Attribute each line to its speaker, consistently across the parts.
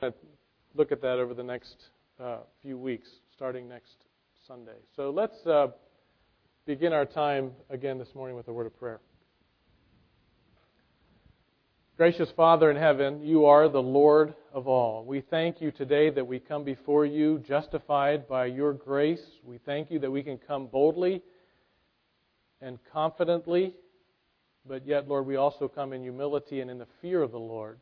Speaker 1: look at that over the next few weeks, starting next Sunday. So let's begin our time again this morning with a word of prayer. Gracious Father in heaven, you are the Lord of all. We thank you today that we come before you justified by your grace. We thank you that we can come boldly and confidently, but yet, Lord, we also come in humility and in the fear of the Lord.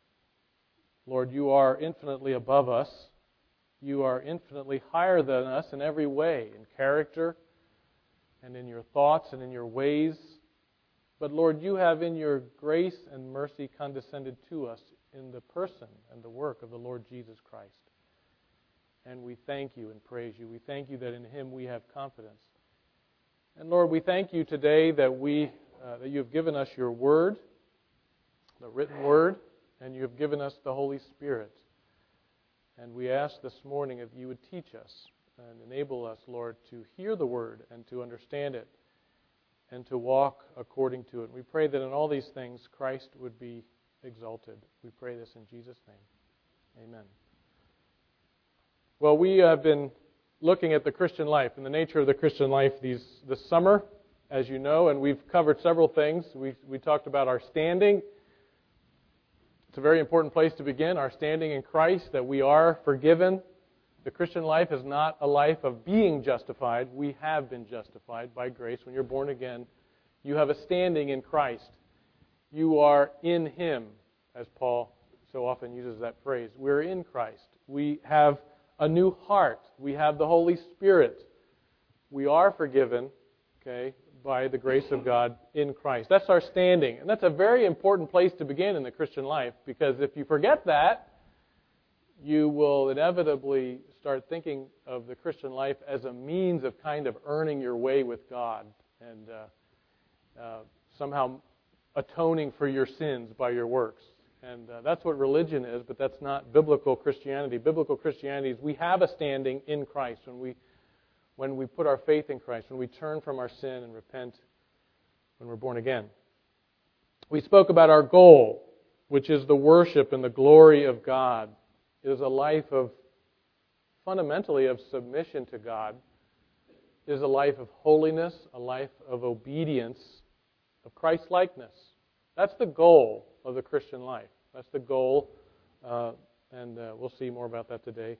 Speaker 1: Lord, you are infinitely above us. You are infinitely higher than us in every way, in character and in your thoughts and in your ways. But Lord, you have in your grace and mercy condescended to us in the person and the work of the Lord Jesus Christ. And we thank you and praise you. We thank you that in Him we have confidence. And Lord, we thank you today that that you have given us your word, the written word, and you have given us the Holy Spirit. And we ask this morning if you would teach us and enable us, Lord, to hear the word and to understand it and to walk according to it. We pray that in all these things Christ would be exalted. We pray this in Jesus' name. Amen. Well, we have been looking at the Christian life and the nature of the Christian life this summer, as you know, and we've covered several things. We talked about our standing. It's a very important place to begin, our standing in Christ, that we are forgiven. The Christian life is not a life of being justified. We have been justified by grace. When you're born again, you have a standing in Christ. You are in Him, as Paul so often uses that phrase. We're in Christ. We have a new heart. We have the Holy Spirit. We are forgiven, by the grace of God in Christ. That's our standing. And that's a very important place to begin in the Christian life, because if you forget that, you will inevitably start thinking of the Christian life as a means of kind of earning your way with God and somehow atoning for your sins by your works. And that's what religion is, but that's not biblical Christianity. Biblical Christianity is we have a standing in Christ when we put our faith in Christ, when we turn from our sin and repent when we're born again. We spoke about our goal, which is the worship and the glory of God. It is a life fundamentally of submission to God. It is a life of holiness, a life of obedience, of Christ-likeness. That's the goal of the Christian life. That's the goal, and we'll see more about that today.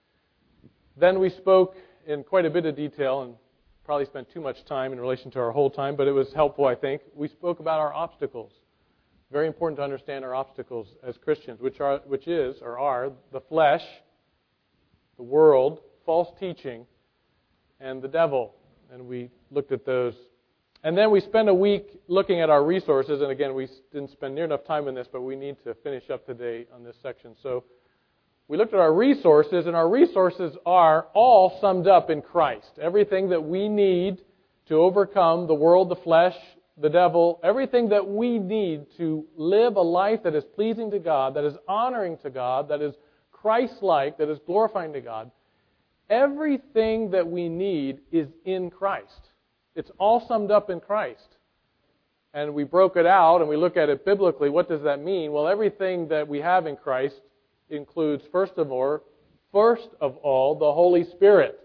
Speaker 1: Then we spoke in quite a bit of detail and probably spent too much time in relation to our whole time, but it was helpful, I think. We spoke about our obstacles. Very important to understand our obstacles as Christians, which are the flesh, the world, false teaching, and the devil. And we looked at those. And then we spent a week looking at our resources. And again, we didn't spend near enough time on this, but we need to finish up today on this section. So we looked at our resources, and our resources are all summed up in Christ. Everything that we need to overcome the world, the flesh, the devil, everything that we need to live a life that is pleasing to God, that is honoring to God, that is Christ-like, that is glorifying to God, everything that we need is in Christ. It's all summed up in Christ. And we broke it out and we look at it biblically. What does that mean? Well, everything that we have in Christ includes, first of all, the Holy Spirit.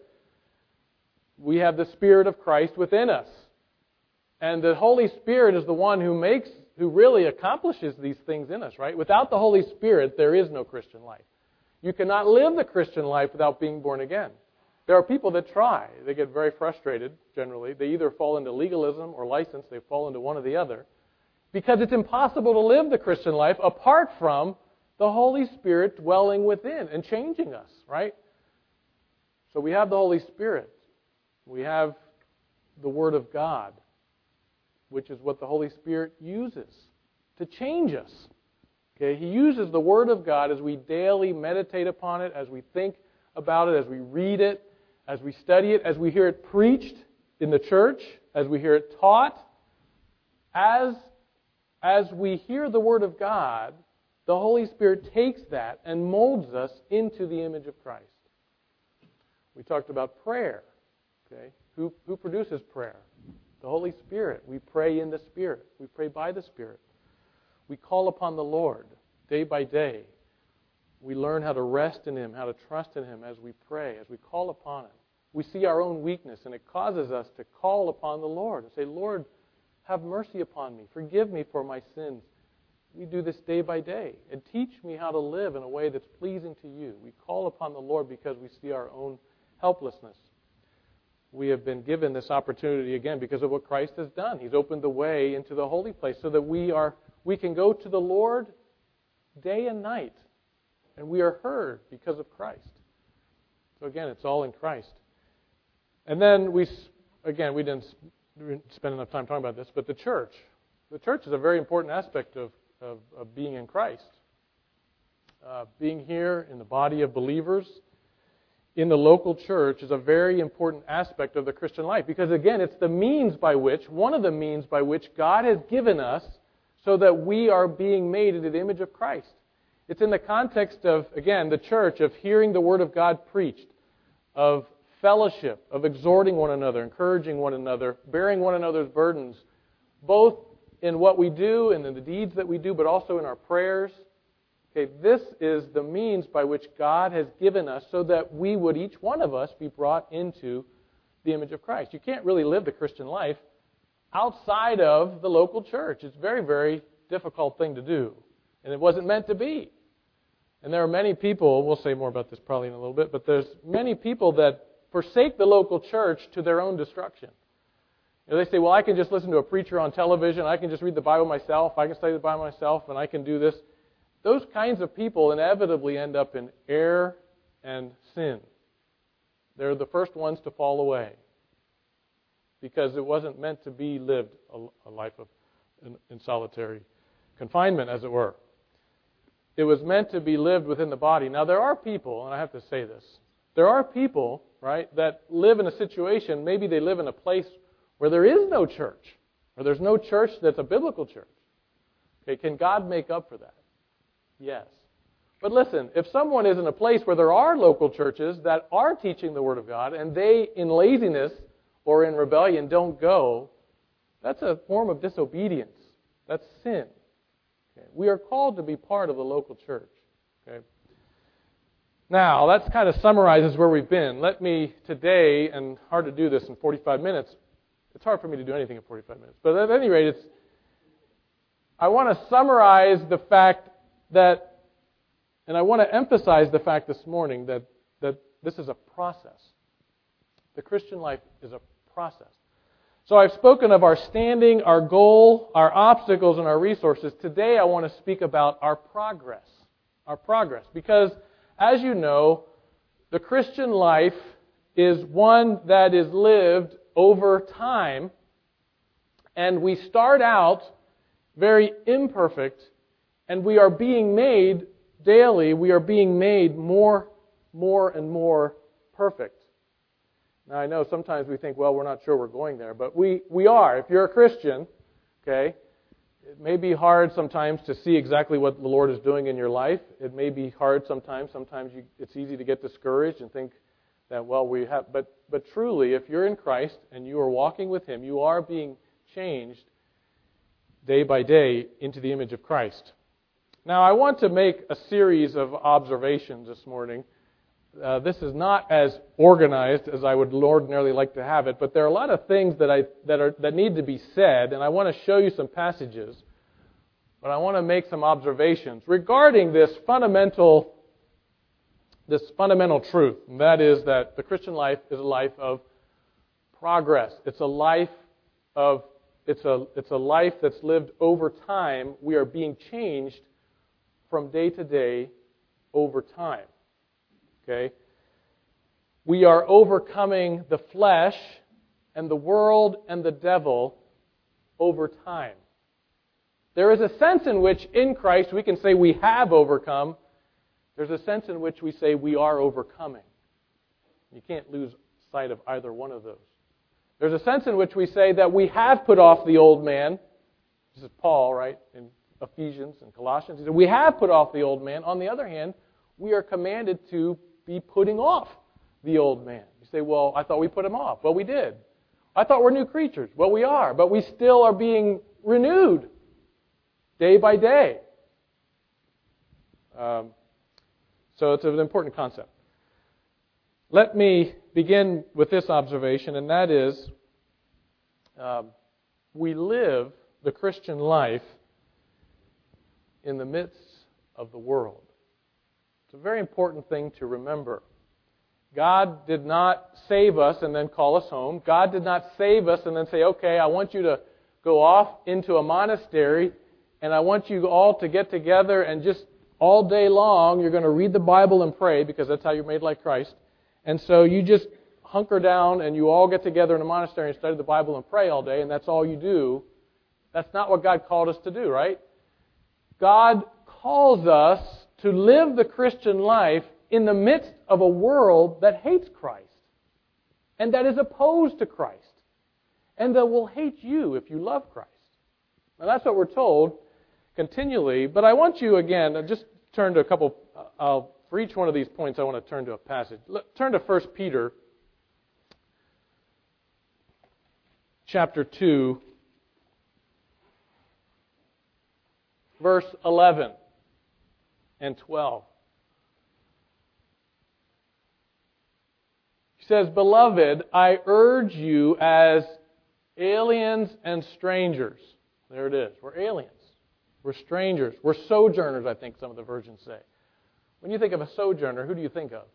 Speaker 1: We have the Spirit of Christ within us. And the Holy Spirit is the one who really accomplishes these things in us, right? Without the Holy Spirit, there is no Christian life. You cannot live the Christian life without being born again. There are people that try. They get very frustrated, generally. They either fall into legalism or license. They fall into one or the other. Because it's impossible to live the Christian life apart from the Holy Spirit dwelling within and changing us, right? So we have the Holy Spirit. We have the Word of God, which is what the Holy Spirit uses to change us. He uses the Word of God as we daily meditate upon it, as we think about it, as we read it, as we study it, as we hear it preached in the church, as we hear it taught. As we hear the Word of God, the Holy Spirit takes that and molds us into the image of Christ. We talked about prayer. Who produces prayer? The Holy Spirit. We pray in the Spirit. We pray by the Spirit. We call upon the Lord day by day. We learn how to rest in Him, how to trust in Him as we pray, as we call upon Him. We see our own weakness, and it causes us to call upon the Lord and say, Lord, have mercy upon me. Forgive me for my sins. We do this day by day. And teach me how to live in a way that's pleasing to you. We call upon the Lord because we see our own helplessness. We have been given this opportunity again because of what Christ has done. He's opened the way into the holy place so that we can go to the Lord day and night. And we are heard because of Christ. So again, it's all in Christ. And then we didn't spend enough time talking about this, but the church. The church is a very important aspect of being in Christ. Being here in the body of believers in the local church is a very important aspect of the Christian life. Because again, it's one of the means by which God has given us so that we are being made into the image of Christ. It's in the context of, again, the church, of hearing the Word of God preached, of fellowship, of exhorting one another, encouraging one another, bearing one another's burdens, both in what we do and in the deeds that we do, but also in our prayers. Okay, this is the means by which God has given us so that we would, each one of us, be brought into the image of Christ. You can't really live the Christian life outside of the local church. It's a very, very difficult thing to do. And it wasn't meant to be. And there are many people, we'll say more about this probably in a little bit, but there's many people that forsake the local church to their own destruction. You know, they say, well, I can just listen to a preacher on television, I can just read the Bible myself, I can study the Bible myself, and I can do this. Those kinds of people inevitably end up in error and sin. They're the first ones to fall away because it wasn't meant to be lived a life of in solitary confinement, as it were. It was meant to be lived within the body. Now, there are people, and I have to say this, there are people, right, that live in a situation, maybe they live in a place where there is no church, or there's no church that's a biblical church. Okay, can God make up for that? Yes. But listen, if someone is in a place where there are local churches that are teaching the Word of God, and they, in laziness or in rebellion, don't go, that's a form of disobedience. That's sin. Okay. We are called to be part of the local church. Okay. Now, that kind of summarizes where we've been. Let me today, and hard to do this in 45 minutes, it's hard for me to do anything in 45 minutes, but at any rate, I want to summarize the fact that, and I want to emphasize the fact this morning that this is a process. The Christian life is a process. So I've spoken of our standing, our goal, our obstacles, and our resources. Today I want to speak about our progress. Our progress. Because, as you know, the Christian life is one that is lived over time, and we start out very imperfect, and we are being made daily, we are being made more and more perfect. Now, I know sometimes we think, well, we're not sure we're going there, but we are. If you're a Christian, okay, it may be hard sometimes to see exactly what the Lord is doing in your life. It may be hard sometimes. Sometimes it's easy to get discouraged and think that, well, we have. But truly, if you're in Christ and you are walking with Him, you are being changed day by day into the image of Christ. Now, I want to make a series of observations this morning. This is not as organized as I would ordinarily like to have it, but there are a lot of things that need to be said, and I want to show you some passages. But I want to make some observations regarding this fundamental truth, and that is that the Christian life is a life of progress. It's a life that's lived over time. We are being changed from day to day over time. Okay? We are overcoming the flesh and the world and the devil over time. There is a sense in which in Christ we can say we have overcome. There's a sense in which we say we are overcoming. You can't lose sight of either one of those. There's a sense in which we say that we have put off the old man. This is Paul, right, in Ephesians and Colossians. He said, we have put off the old man. On the other hand, we are commanded to be putting off the old man. You say, well, I thought we put him off. Well, we did. I thought we're new creatures. Well, we are. But we still are being renewed day by day. So it's an important concept. Let me begin with this observation, and that is, we live the Christian life in the midst of the world. It's a very important thing to remember. God did not save us and then call us home. God did not save us and then say, okay, I want you to go off into a monastery and I want you all to get together and just all day long you're going to read the Bible and pray because that's how you're made like Christ. And so you just hunker down and you all get together in a monastery and study the Bible and pray all day and that's all you do. That's not what God called us to do, right? God calls us to live the Christian life in the midst of a world that hates Christ and that is opposed to Christ and that will hate you if you love Christ. Now that's what we're told continually, but I want you again, just turn to a couple, for each one of these points I want to turn to a passage. Turn to 1 Peter chapter 2, verse 11 and 12. He says, "Beloved, I urge you as aliens and strangers." There it is. We're aliens. We're strangers. We're sojourners, I think some of the versions say. When you think of a sojourner, who do you think of?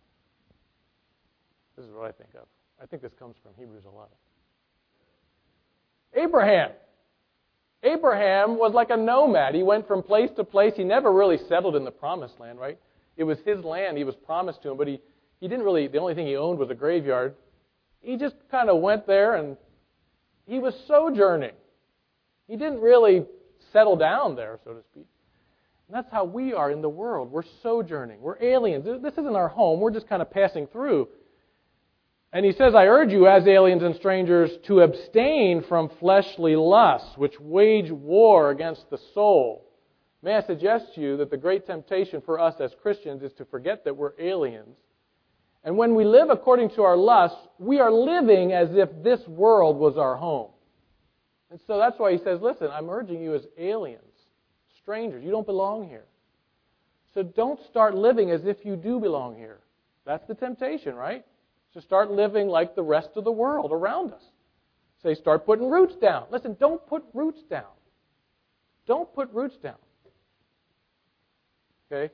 Speaker 1: This is what I think of. I think this comes from Hebrews 11. Abraham. Abraham was like a nomad. He went from place to place. He never really settled in the promised land, right? It was his land. He was promised to him, but he didn't really, the only thing he owned was a graveyard. He just kind of went there and he was sojourning. He didn't really settle down there, so to speak. And that's how we are in the world. We're sojourning. We're aliens. This isn't our home. We're just kind of passing through. And he says, "I urge you as aliens and strangers to abstain from fleshly lusts, which wage war against the soul." May I suggest to you that the great temptation for us as Christians is to forget that we're aliens. And when we live according to our lusts, we are living as if this world was our home. And so that's why he says, listen, I'm urging you as aliens, strangers. You don't belong here. So don't start living as if you do belong here. That's the temptation, right? So start living like the rest of the world around us. Say, start putting roots down. Listen, don't put roots down. Don't put roots down. Okay?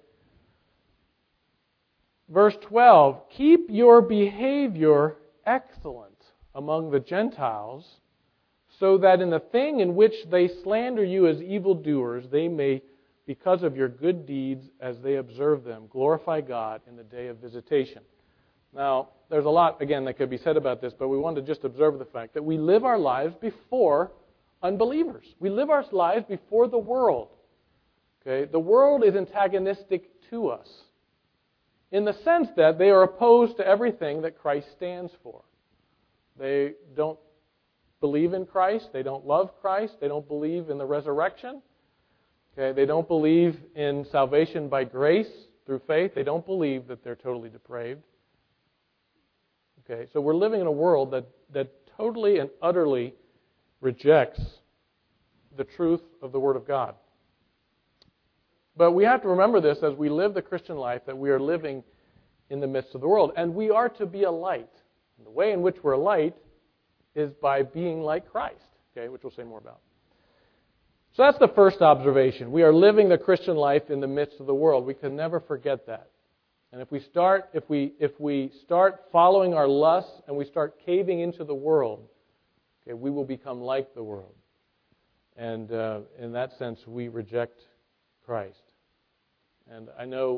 Speaker 1: Verse 12, "Keep your behavior excellent among the Gentiles, so that in the thing in which they slander you as evildoers, they may, because of your good deeds as they observe them, glorify God in the day of visitation." Now, there's a lot, again, that could be said about this, but we want to just observe the fact that we live our lives before unbelievers. We live our lives before the world. Okay? The world is antagonistic to us in the sense that they are opposed to everything that Christ stands for. They don't believe in Christ. They don't love Christ. They don't believe in the resurrection. Okay? They don't believe in salvation by grace through faith. They don't believe that they're totally depraved. Okay? So we're living in a world that totally and utterly rejects the truth of the Word of God. But we have to remember this as we live the Christian life, that we are living in the midst of the world. And we are to be a light. And the way in which we're a light is by being like Christ, okay, which we'll say more about. So that's the first observation. We are living the Christian life in the midst of the world. We can never forget that. And if we start following our lusts and we start caving into the world, okay, we will become like the world. And in that sense, we reject Christ. And I know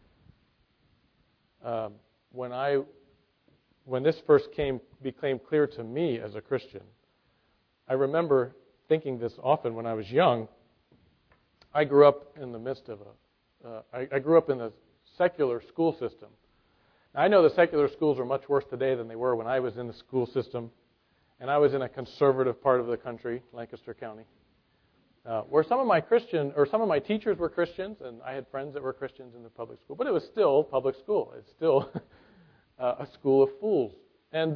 Speaker 1: when this first became clear to me as a Christian, I remember thinking this often when I was young. I grew up in the midst of I grew up in the secular school system. Now, I know the secular schools are much worse today than they were when I was in the school system, and I was in a conservative part of the country, Lancaster County, where some of my teachers were Christians, and I had friends that were Christians in the public school, but it was still public school. It's still a school of fools. And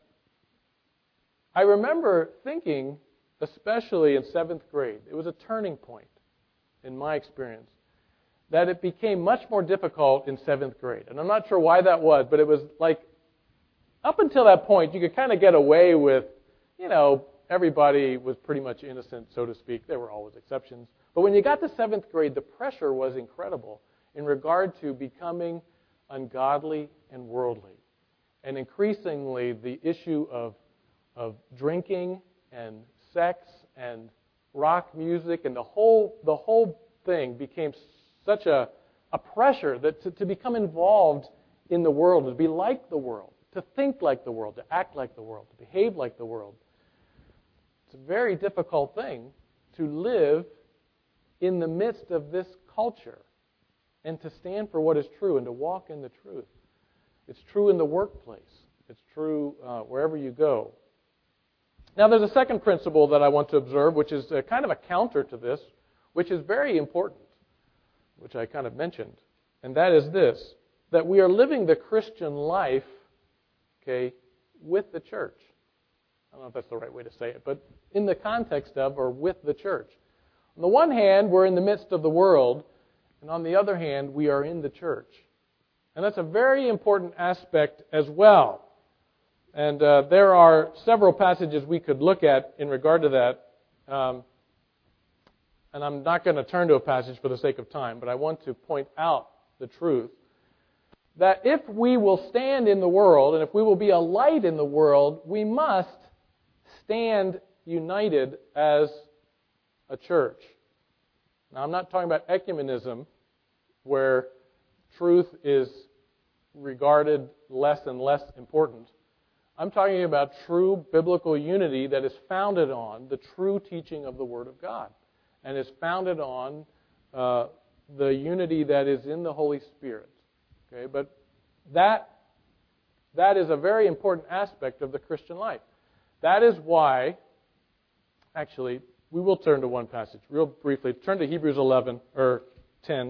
Speaker 1: I remember thinking, especially in 7th grade, it was a turning point in my experience, that it became much more difficult in 7th grade. And I'm not sure why that was, but it was like, up until that point, you could kind of get away with, everybody was pretty much innocent, so to speak. There were always exceptions. But when you got to 7th grade, the pressure was incredible in regard to becoming ungodly and worldly. And increasingly, the issue of drinking and sex and rock music and the whole thing became such a pressure that to become involved in the world, to be like the world, to think like the world, to act like the world, to behave like the world. It's a very difficult thing to live in the midst of this culture and to stand for what is true and to walk in the truth. It's true in the workplace. It's true wherever you go. Now, there's a second principle that I want to observe, which is kind of a counter to this, which is very important, which I kind of mentioned. And that is this, that we are living the Christian life, with the church. I don't know if that's the right way to say it, but in the context of or with the church. On the one hand, we're in the midst of the world, and on the other hand, we are in the church. And that's a very important aspect as well. And there are several passages we could look at in regard to that. And I'm not going to turn to a passage for the sake of time, but I want to point out the truth that if we will stand in the world, and if we will be a light in the world, we must stand united as a church. Now, I'm not talking about ecumenism, where truth is regarded less and less important. I'm talking about true biblical unity that is founded on the true teaching of the Word of God, and is founded on the unity that is in the Holy Spirit. Okay, but that is a very important aspect of the Christian life. That is why, actually, we will turn to one passage real briefly. Turn to Hebrews 11 or 10.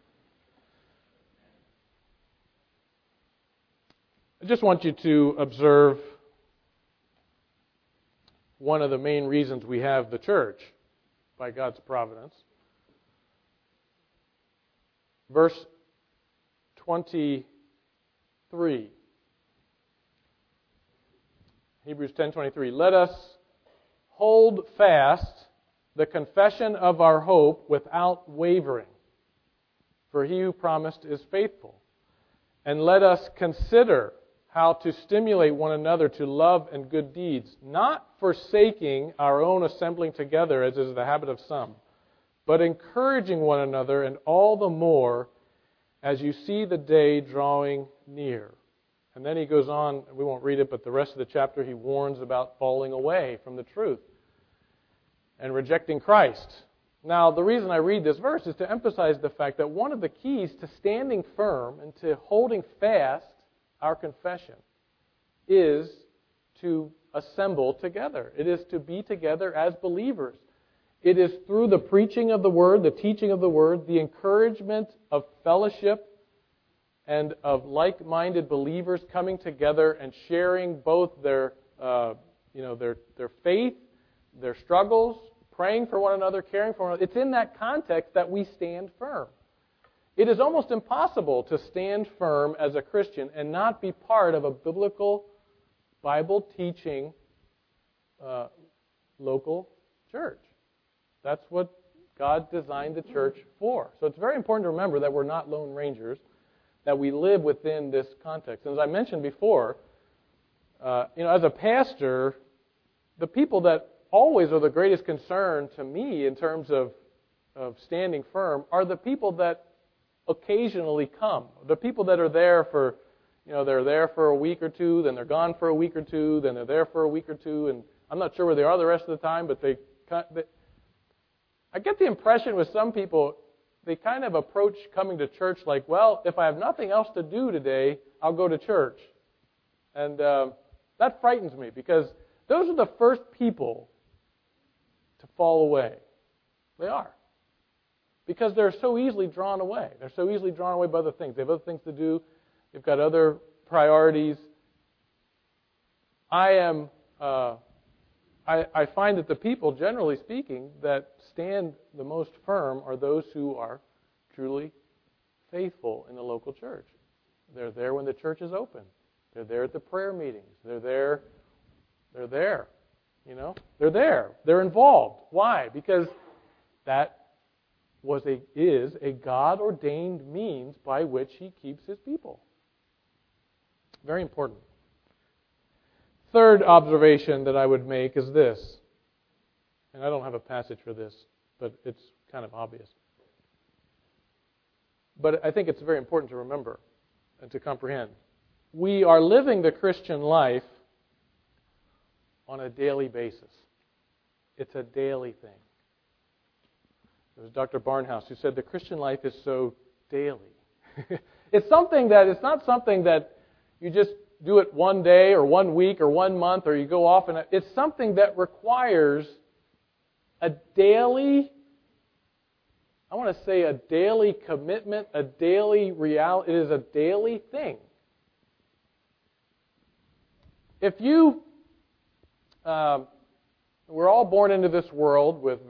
Speaker 1: I just want you to observe one of the main reasons we have the church by God's providence. Verse 23. Hebrews 10:23. Let us hold fast the confession of our hope without wavering, for he who promised is faithful. And let us consider how to stimulate one another to love and good deeds, not forsaking our own assembling together, as is the habit of some, but encouraging one another, and all the more as you see the day drawing near. And then he goes on, we won't read it, but the rest of the chapter he warns about falling away from the truth and rejecting Christ. Now, the reason I read this verse is to emphasize the fact that one of the keys to standing firm and to holding fast our confession is to assemble together. It is to be together as believers. It is through the preaching of the Word, the teaching of the Word, the encouragement of fellowship and of like-minded believers coming together and sharing both their faith, their struggles, praying for one another, caring for one another. It's in that context that we stand firm. It is almost impossible to stand firm as a Christian and not be part of a biblical, Bible-teaching local church. That's what God designed the church for. So it's very important to remember that we're not lone rangers, that we live within this context. And as I mentioned before, as a pastor, the people that always are the greatest concern to me in terms of standing firm are the people that occasionally come. The people that are there for, they're there for a week or two, then they're gone for a week or two, then they're there for a week or two, and I'm not sure where they are the rest of the time, but I get the impression with some people, they kind of approach coming to church like, well, if I have nothing else to do today, I'll go to church. And that frightens me because those are the first people to fall away. They are. Because they're so easily drawn away. They're so easily drawn away by other things. They have other things to do. They've got other priorities. I find that the people, generally speaking, that stand the most firm are those who are truly faithful in the local church. They're there when the church is open. They're there at the prayer meetings. They're there. They're there. They're there. They're involved. Why? Because that is a God-ordained means by which He keeps His people. Very important. Third observation that I would make is this, and I don't have a passage for this, but it's kind of obvious. But I think it's very important to remember and to comprehend. We are living the Christian life on a daily basis. It's a daily thing. It was Dr. Barnhouse who said the Christian life is so daily. It's not something that you just do it one day or 1 week or 1 month or you go off and it's something that requires a daily, I want to say a daily commitment, a daily reality. It is a daily thing. If you, we're all born into this world with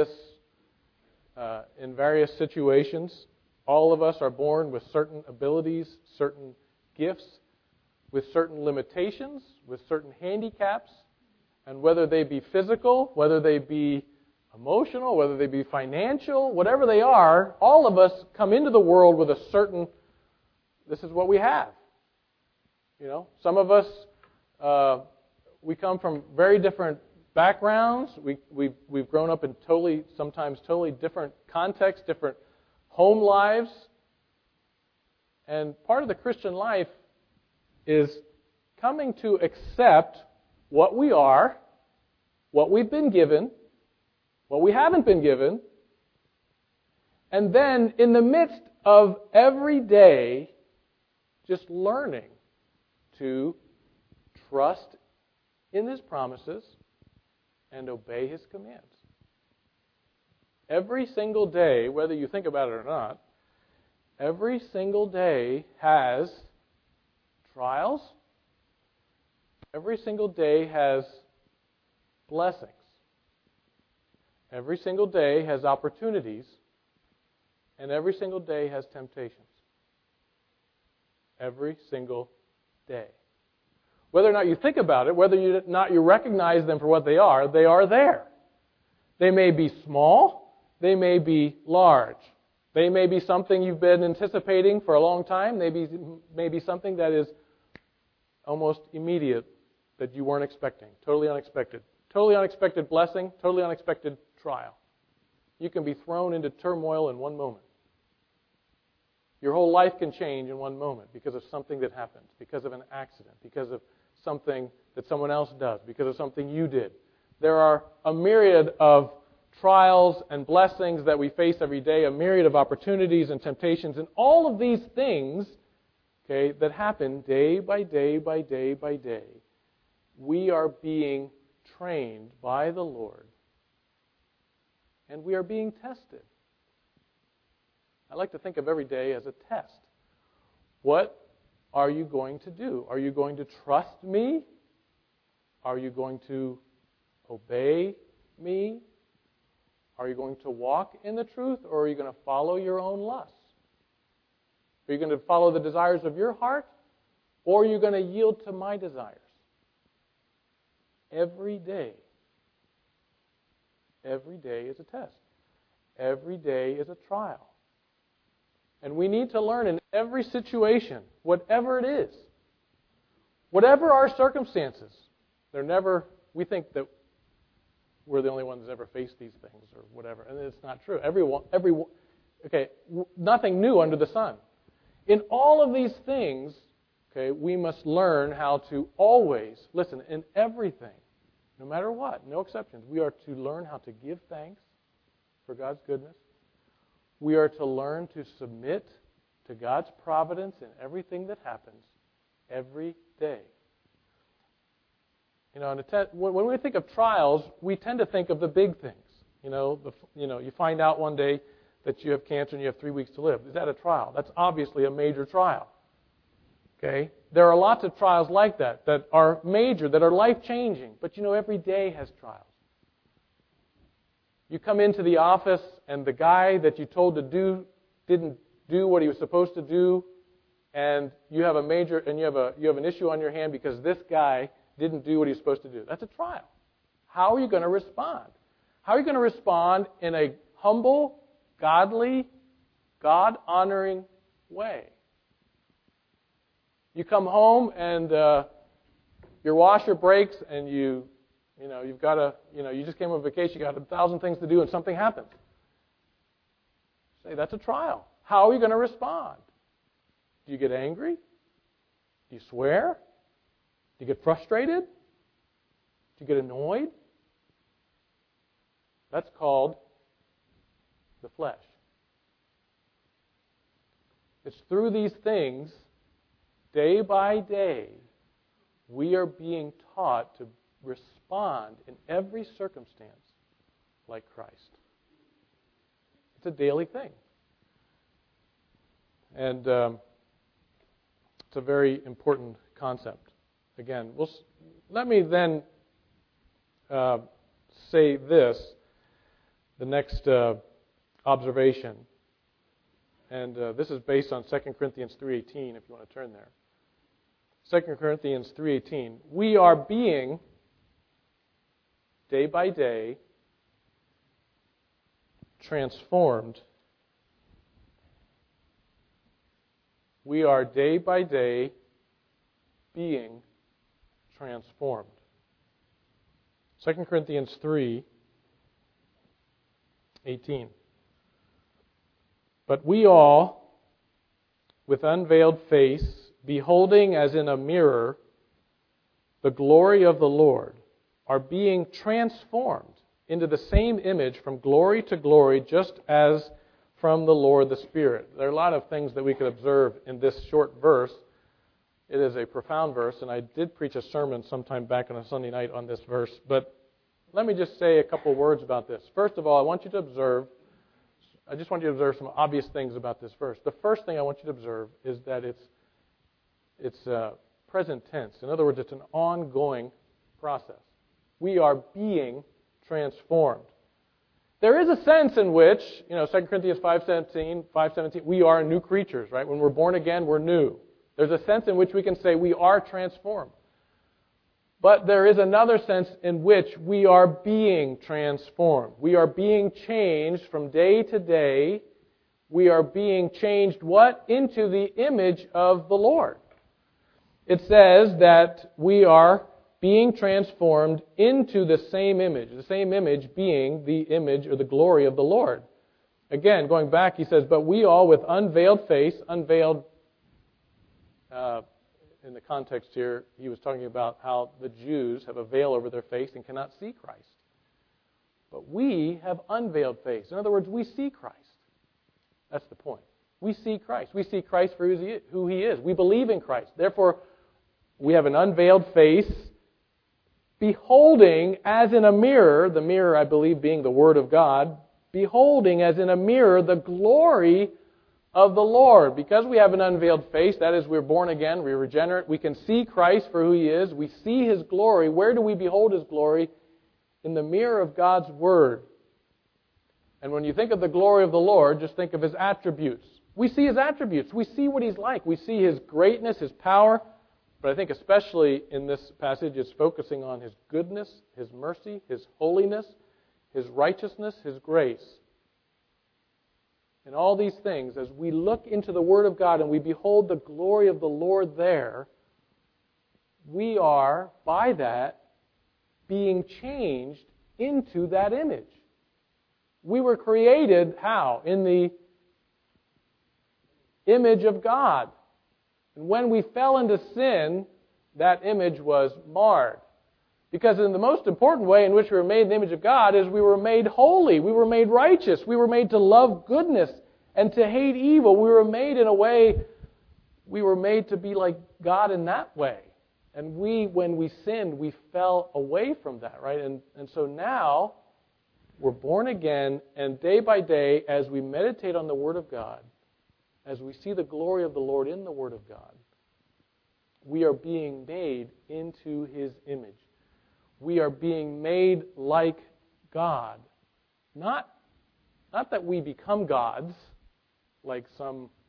Speaker 1: in various situations. All of us are born with certain abilities, certain gifts, with certain limitations, with certain handicaps, and whether they be physical, whether they be emotional, whether they be financial, whatever they are, all of us come into the world with a certain, this is what we have. Some of us, we come from very different backgrounds. We've grown up in sometimes totally different contexts, different home lives. And part of the Christian life is coming to accept what we are, what we've been given, what we haven't been given, and then in the midst of every day, just learning to trust in His promises and obey His commands. Every single day, whether you think about it or not, every single day has trials. Every single day has blessings. Every single day has opportunities. And every single day has temptations. Every single day. Whether or not you think about it, whether or not you recognize them for what they are there. They may be small. They may be large. They may be something you've been anticipating for a long time. Maybe something that is almost immediate that you weren't expecting. Totally unexpected. Totally unexpected blessing. Totally unexpected trial. You can be thrown into turmoil in one moment. Your whole life can change in one moment because of something that happens, because of an accident, because of something that someone else does, because of something you did. There are a myriad of trials and blessings that we face every day, a myriad of opportunities and temptations, and all of these things, that happen day by day by day by day. We are being trained by the Lord, and we are being tested. I like to think of every day as a test. What are you going to do? Are you going to trust me? Are you going to obey me? Are you going to walk in the truth, or are you going to follow your own lusts? Are you going to follow the desires of your heart, or are you going to yield to my desires? Every day is a test. Every day is a trial. And we need to learn in every situation, whatever it is, whatever our circumstances, we think that we're the only ones that ever face these things or whatever. And it's not true. Nothing new under the sun. In all of these things, we must learn how to always, listen, in everything, no matter what, no exceptions, we are to learn how to give thanks for God's goodness. We are to learn to submit to God's providence in everything that happens every day. When we think of trials, we tend to think of the big things. You find out one day that you have cancer and you have 3 weeks to live. Is that a trial? That's obviously a major trial. There are lots of trials like that are major, that are life-changing. But every day has trials. You come into the office and the guy that you told to do didn't do what he was supposed to do, and you have an issue on your hand because this guy didn't do what he was supposed to do. That's a trial. How are you going to respond? How are you going to respond in a humble, godly, God-honoring way? You come home and your washer breaks, and you just came on vacation, you got 1,000 things to do, and something happens. Say, that's a trial. How are you going to respond? Do you get angry? Do you swear? Do you get frustrated? Do you get annoyed? That's called the flesh. It's through these things, day by day, we are being taught to respond in every circumstance like Christ. It's a daily thing. And it's a very important concept. Again, let me then say this, the next observation. And this is based on 2 Corinthians 3:18, if you want to turn there. 2 Corinthians 3:18. We are being, day by day, transformed. We are day by day being transformed. 2 Corinthians 3:18. But we all, with unveiled face, beholding as in a mirror the glory of the Lord, are being transformed into the same image from glory to glory, just as from the Lord the Spirit. There are a lot of things that we could observe in this short verse. It is a profound verse, and I did preach a sermon sometime back on a Sunday night on this verse. But let me just say a couple words about this. First of all, I just want you to observe some obvious things about this verse. The first thing I want you to observe is that it's present tense. In other words, it's an ongoing process. We are being transformed. There is a sense in which, 2 Corinthians 5:17, we are new creatures, right? When we're born again, we're new. There's a sense in which we can say we are transformed. But there is another sense in which we are being transformed. We are being changed from day to day. We are being changed what? Into the image of the Lord. It says that we are being transformed into the same image being the image or the glory of the Lord. Again, going back, he says, but we all with unveiled face, unveiled, in the context here, he was talking about how the Jews have a veil over their face and cannot see Christ. But we have unveiled face. In other words, we see Christ. That's the point. We see Christ. We see Christ for who He is. We believe in Christ. Therefore, we have an unveiled face, beholding as in a mirror, the mirror, I believe, being the Word of God, beholding as in a mirror the glory of the Lord. Because we have an unveiled face, that is, we're born again, we're regenerate, we can see Christ for who He is, we see His glory. Where do we behold His glory? In the mirror of God's Word. And when you think of the glory of the Lord, just think of His attributes. We see His attributes. We see what He's like. We see His greatness, His power. But I think especially in this passage, it's focusing on His goodness, His mercy, His holiness, His righteousness, His grace. And all these things, as we look into the Word of God and we behold the glory of the Lord there, we are, by that, being changed into that image. We were created, how? In the image of God. And when we fell into sin, that image was marred. Because in the most important way in which we were made in the image of God is we were made holy, we were made righteous, we were made to love goodness and to hate evil. We were made in a way, we were made to be like God in that way. And when we sinned, we fell away from that, right? And so now, we're born again, and day by day, as we meditate on the Word of God, as we see the glory of the Lord in the Word of God, we are being made into His image. We are being made like God. Not that we become gods, like some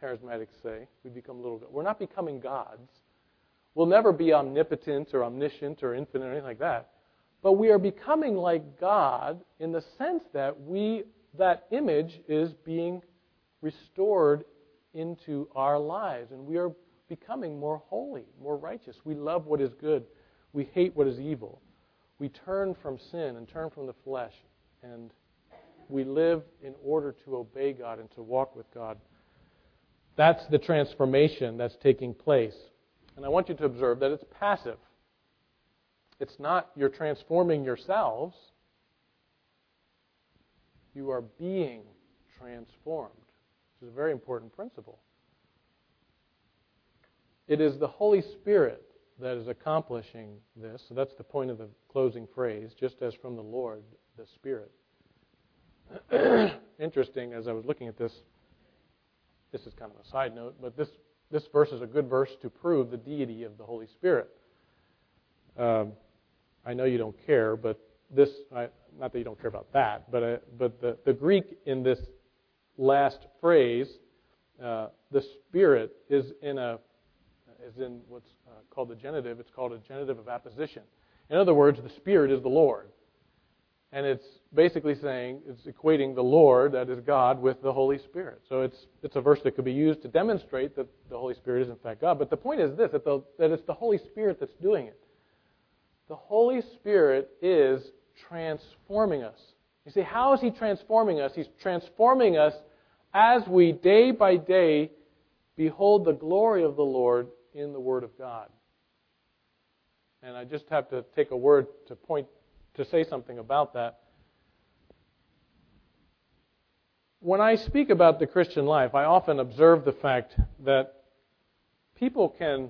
Speaker 1: charismatics say. We become little gods. We're not becoming gods. We'll never be omnipotent or omniscient or infinite or anything like that. But we are becoming like God in the sense that that image is being restored into our lives. And we are becoming more holy, more righteous. We love what is good. We hate what is evil. We turn from sin and turn from the flesh. And we live in order to obey God and to walk with God. That's the transformation that's taking place. And I want you to observe that it's passive. It's not you're transforming yourselves. You are being transformed, which is a very important principle. It is the Holy Spirit that is accomplishing this. So that's the point of the closing phrase, just as from the Lord, the Spirit. Interesting, as I was looking at this is kind of a side note, but this verse is a good verse to prove the deity of the Holy Spirit. I know you don't care, but not that you don't care about that, but the Greek in this last phrase, the Spirit is in what's called the genitive. It's called a genitive of apposition. In other words, the Spirit is the Lord. And it's basically saying, it's equating the Lord, that is God, with the Holy Spirit. So it's a verse that could be used to demonstrate that the Holy Spirit is in fact God. But the point is this, that it's the Holy Spirit that's doing it. The Holy Spirit is transforming us. You see, how is He transforming us? He's transforming us as we, day by day, behold the glory of the Lord in the Word of God. And I just have to take a word to say something about that. When I speak about the Christian life, I often observe the fact that people can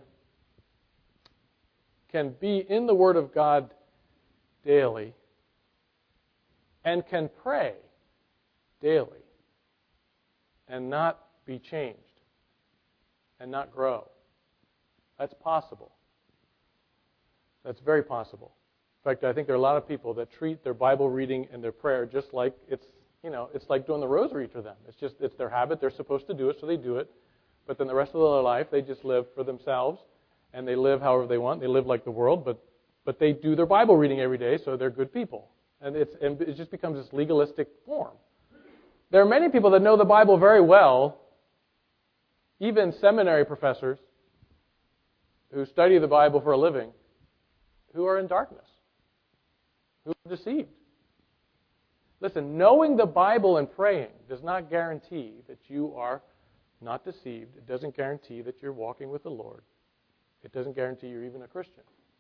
Speaker 1: be in the Word of God daily and can pray daily and not be changed and not grow. That's possible. That's very possible. In fact, I think there are a lot of people that treat their Bible reading and their prayer just like it's like doing the rosary to them. It's their habit. They're supposed to do it, so they do it. But then the rest of their life, they just live for themselves, and they live however they want. They live like the world, but they do their Bible reading every day, so they're good people. And it just becomes this legalistic form. There are many people that know the Bible very well, even seminary professors who study the Bible for a living, who are in darkness, who are deceived. Listen, knowing the Bible and praying does not guarantee that you are not deceived. It doesn't guarantee that you're walking with the Lord. It doesn't guarantee you're even a Christian.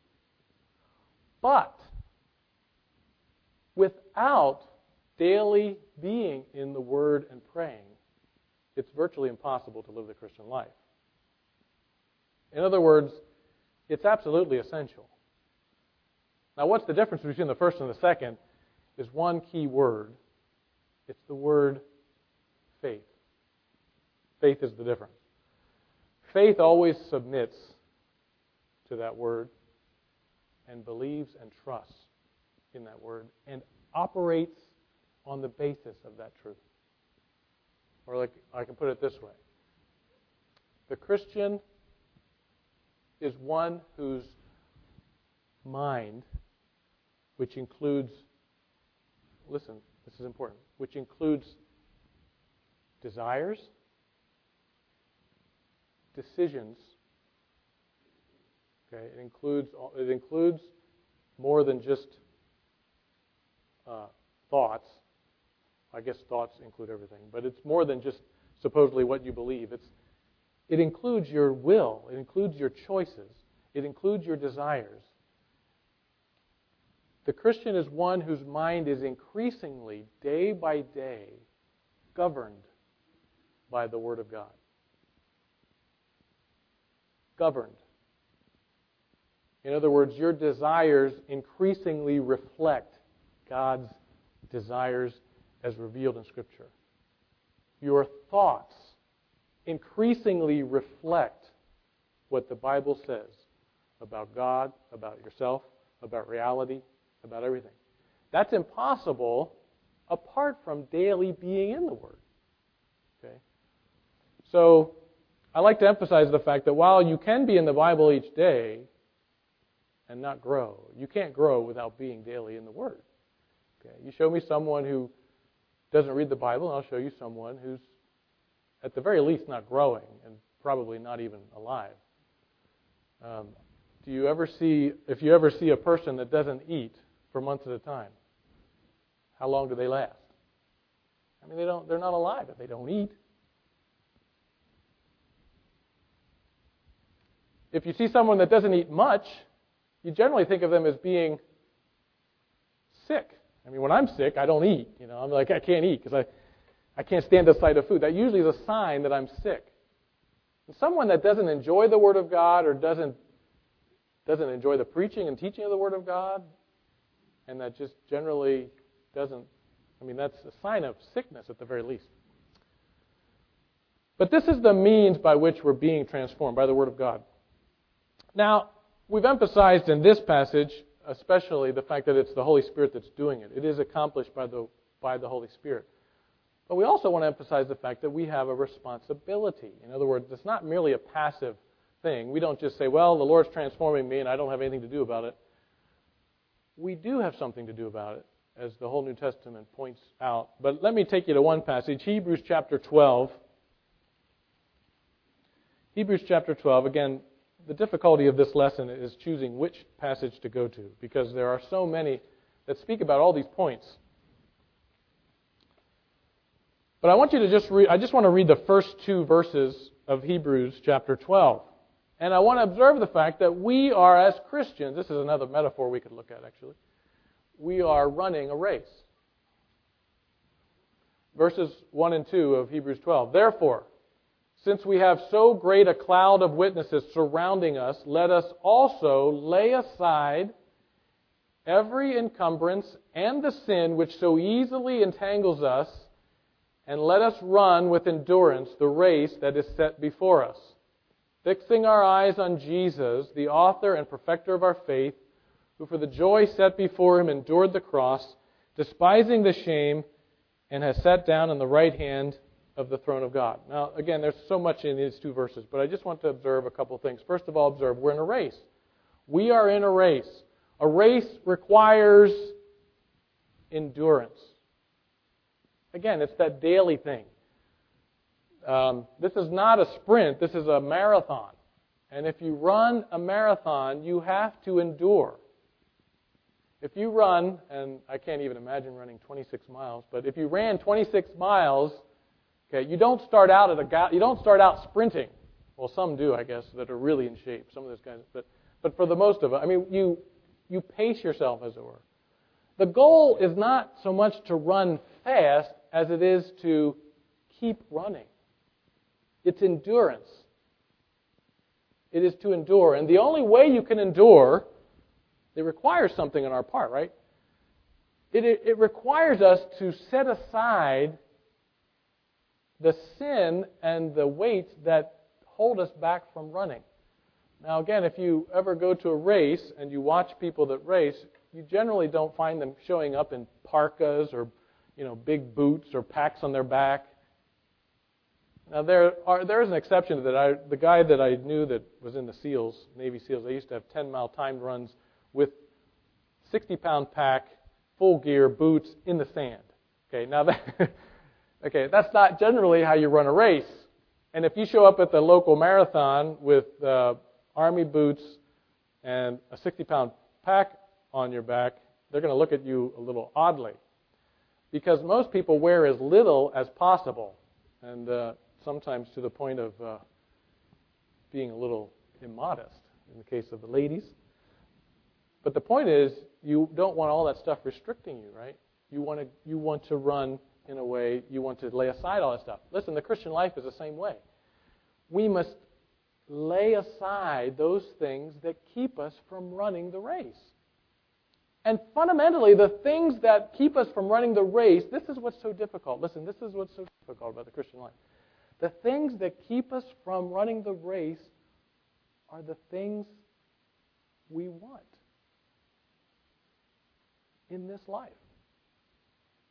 Speaker 1: But without daily being in the Word and praying, it's virtually impossible to live the Christian life. In other words, it's absolutely essential. Now, what's the difference between the first and the second is one key word. It's the word faith. Faith is the difference. Faith always submits to that word and believes and trusts in that word and operates on the basis of that truth. Or like I can put it this way. The Christian is one whose mind, which includes, listen, this is important, which includes desires, decisions. Okay, it includes more than just thoughts. I guess thoughts include everything, but it's more than just supposedly what you believe. It includes your will. It includes your choices. It includes your desires. The Christian is one whose mind is increasingly, day by day, governed by the Word of God. Governed. In other words, your desires increasingly reflect God's desires as revealed in Scripture. Your thoughts increasingly reflect what the Bible says about God, about yourself, about reality, about everything. That's impossible apart from daily being in the Word. Okay? So I like to emphasize the fact that while you can be in the Bible each day and not grow, you can't grow without being daily in the Word. Okay? You show me someone who doesn't read the Bible, and I'll show you someone who's at the very least not growing and probably not even alive. If you ever see a person that doesn't eat for months at a time, how long do they last? I mean, they're not alive if they don't eat. If you see someone that doesn't eat much, you generally think of them as being sick. I mean, when I'm sick, I don't eat. I'm like, I can't eat because I can't stand the sight of food. That usually is a sign that I'm sick. And someone that doesn't enjoy the Word of God or doesn't enjoy the preaching and teaching of the Word of God, and that just generally doesn't, that's a sign of sickness at the very least. But this is the means by which we're being transformed, by the Word of God. Now, we've emphasized in this passage especially the fact that it's the Holy Spirit that's doing it. It is accomplished by the Holy Spirit. But we also want to emphasize the fact that we have a responsibility. In other words, it's not merely a passive thing. We don't just say, well, the Lord's transforming me and I don't have anything to do about it. We do have something to do about it, as the whole New Testament points out. But let me take you to one passage, Hebrews chapter 12. Hebrews chapter 12, again, the difficulty of this lesson is choosing which passage to go to, because there are so many that speak about all these points. But I want you to I just want to read the first two verses of Hebrews chapter 12. And I want to observe the fact that we are, as Christians, this is another metaphor we could look at actually, we are running a race. Verses 1 and 2 of Hebrews 12. Therefore, since we have so great a cloud of witnesses surrounding us, let us also lay aside every encumbrance and the sin which so easily entangles us, and let us run with endurance the race that is set before us, fixing our eyes on Jesus, the author and perfecter of our faith, who for the joy set before him endured the cross, despising the shame, and has sat down on the right hand of the throne of God. Now, again, there's so much in these two verses, but I just want to observe a couple things. First of all, observe we're in a race. We are in a race. A race requires endurance. Again, it's that daily thing. This is not a sprint. This is a marathon. And if you run a marathon, you have to endure. If you run, and I can't even imagine running 26 miles, but if you ran 26 miles, okay, you don't start out sprinting. Well, some do, I guess, that are really in shape. Some of those guys, but for the most of it, you pace yourself, as it were. The goal is not so much to run fast as it is to keep running. It's endurance. It is to endure. And the only way you can endure, it requires something on our part, right? It requires us to set aside the sin and the weights that hold us back from running. Now, again, if you ever go to a race and you watch people that race, you generally don't find them showing up in parkas or, big boots or packs on their back. Now, there is an exception to that. The guy that I knew that was in the SEALs, Navy SEALs, they used to have 10-mile timed runs with 60-pound pack, full gear, boots in the sand. Okay, now that's not generally how you run a race. And if you show up at the local marathon with army boots and a 60-pound pack on your back, they're going to look at you a little oddly. Because most people wear as little as possible, and sometimes to the point of being a little immodest in the case of the ladies. But the point is, you don't want all that stuff restricting you, right? You want to run in a way, you want to lay aside all that stuff. Listen, the Christian life is the same way. We must lay aside those things that keep us from running the race. And fundamentally, the things that keep us from running the race, this is what's so difficult. Listen, this is what's so difficult about the Christian life. The things that keep us from running the race are the things we want in this life.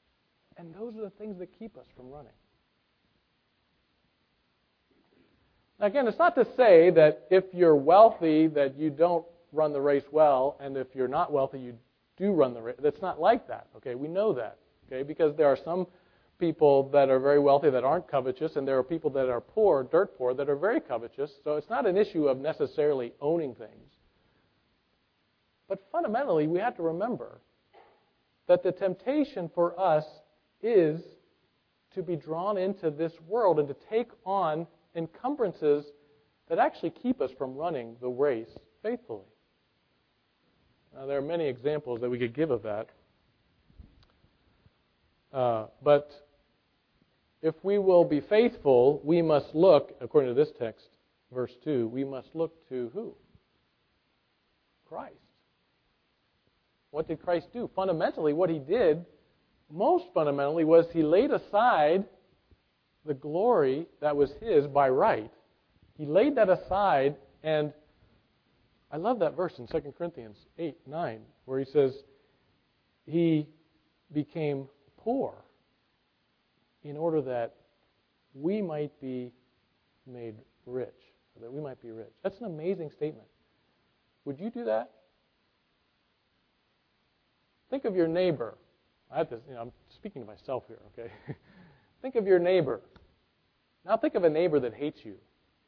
Speaker 1: And those are the things that keep us from running. Again, it's not to say that if you're wealthy that you don't run the race well, and if you're not wealthy you do run the race. It's not like that. Okay, we know that. Okay, because there are some people that are very wealthy that aren't covetous, and there are people that are poor, dirt poor, that are very covetous. So it's not an issue of necessarily owning things. But fundamentally, we have to remember that the temptation for us is to be drawn into this world and to take on encumbrances that actually keep us from running the race faithfully. Now, there are many examples that we could give of that. But if we will be faithful, we must look, according to this text, verse 2, we must look to who? Christ. What did Christ do? Fundamentally, what he did, most fundamentally, was he laid aside the glory that was his by right. He laid that aside, and I love that verse in 2 Corinthians 8:9, where he says, he became poor in order that we might be made rich, or that we might be rich. That's an amazing statement. Would you do that? Think of your neighbor. I have this, I'm speaking to myself here, okay? Think of your neighbor. Now think of a neighbor that hates you.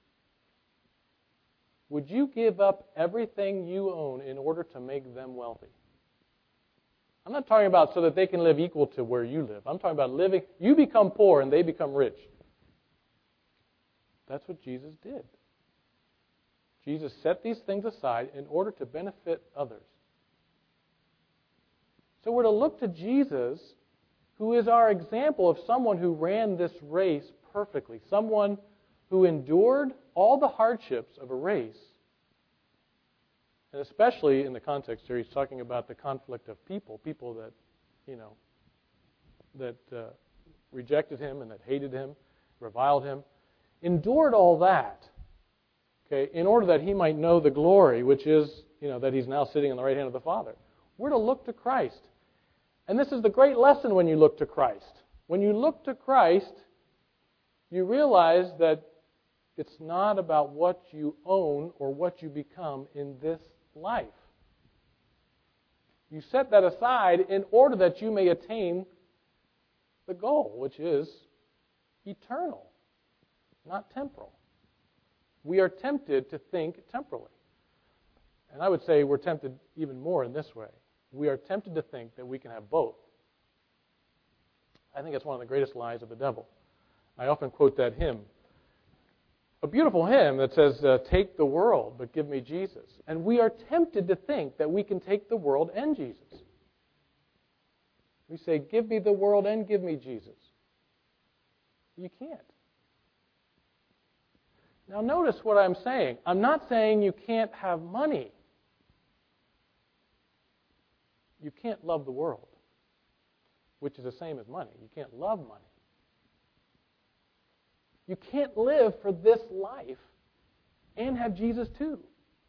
Speaker 1: Would you give up everything you own in order to make them wealthy? I'm not talking about so that they can live equal to where you live. I'm talking about living, you become poor and they become rich. That's what Jesus did. Jesus set these things aside in order to benefit others. So we're to look to Jesus, who is our example of someone who ran this race perfectly, someone who endured all the hardships of a race. And especially in the context here, he's talking about the conflict of people that, that rejected him and that hated him, reviled him, endured all that, okay, in order that he might know the glory, which is, that he's now sitting on the right hand of the Father. We're to look to Christ. And this is the great lesson when you look to Christ. When you look to Christ, you realize that it's not about what you own or what you become in this life. You set that aside in order that you may attain the goal, which is eternal, not temporal. We are tempted to think temporally. And I would say we're tempted even more in this way. We are tempted to think that we can have both. I think it's one of the greatest lies of the devil. I often quote that hymn. A beautiful hymn that says, take the world, but give me Jesus. And we are tempted to think that we can take the world and Jesus. We say, give me the world and give me Jesus. You can't. Now notice what I'm saying. I'm not saying you can't have money. You can't love the world, which is the same as money. You can't love money. You can't live for this life and have Jesus too.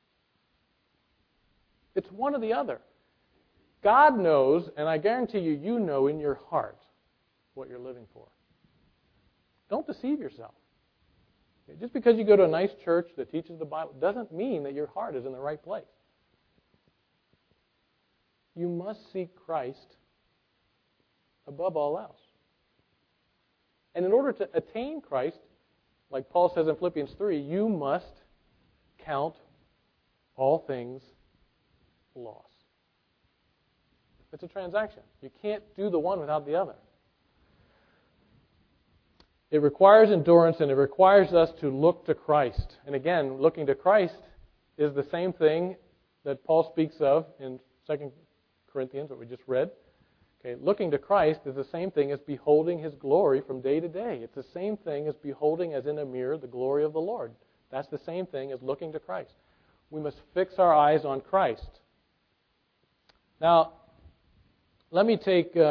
Speaker 1: It's one or the other. God knows, and I guarantee you, you know in your heart what you're living for. Don't deceive yourself. Just because you go to a nice church that teaches the Bible doesn't mean that your heart is in the right place. You must seek Christ above all else. And in order to attain Christ, like Paul says in Philippians 3, you must count all things loss. It's a transaction. You can't do the one without the other. It requires endurance, and it requires us to look to Christ. And again, looking to Christ is the same thing that Paul speaks of in 2 Corinthians, what we just read. Okay, looking to Christ is the same thing as beholding His glory from day to day. It's the same thing as beholding as in a mirror the glory of the Lord. That's the same thing as looking to Christ. We must fix our eyes on Christ. Now, let me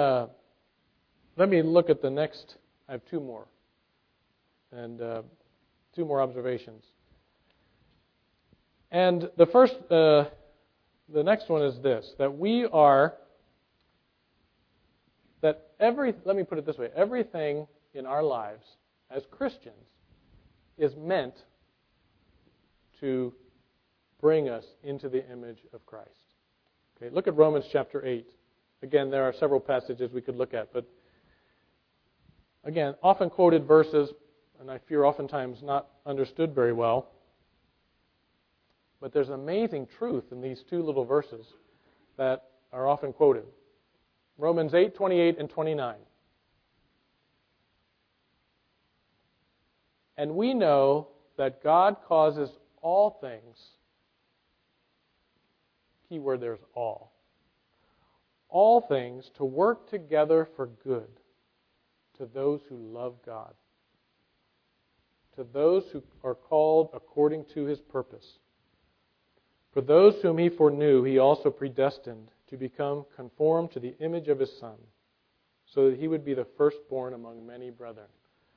Speaker 1: look at the next. I have two more. And two more observations. And the first, the next one is this, that let me put it this way, everything in our lives as Christians is meant to bring us into the image of Christ. Okay, look at Romans chapter 8. Again, there are several passages we could look at, but again, often quoted verses, and I fear oftentimes not understood very well. But there's an amazing truth in these two little verses that are often quoted. Romans 8, 28 and 29. And we know that God causes all things, key word there is all things to work together for good to those who love God, to those who are called according to His purpose. For those whom He foreknew, He also predestined to become conformed to the image of His Son, so that He would be the firstborn among many brethren.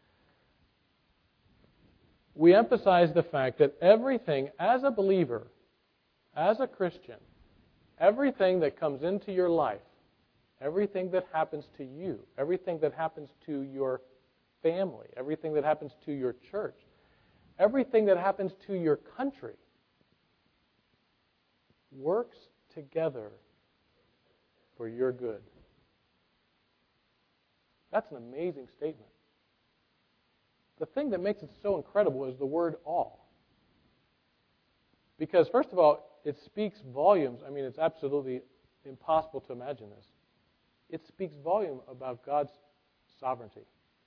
Speaker 1: We emphasize the fact that everything, as a believer, as a Christian, everything that comes into your life, everything that happens to you, everything that happens to your family, everything that happens to your church, everything that happens to your country, works together for your good. That's an amazing statement. The thing that makes it so incredible is the word all. Because, first of all, it speaks volumes. I mean, it's absolutely impossible to imagine this. It speaks volume about God's sovereignty.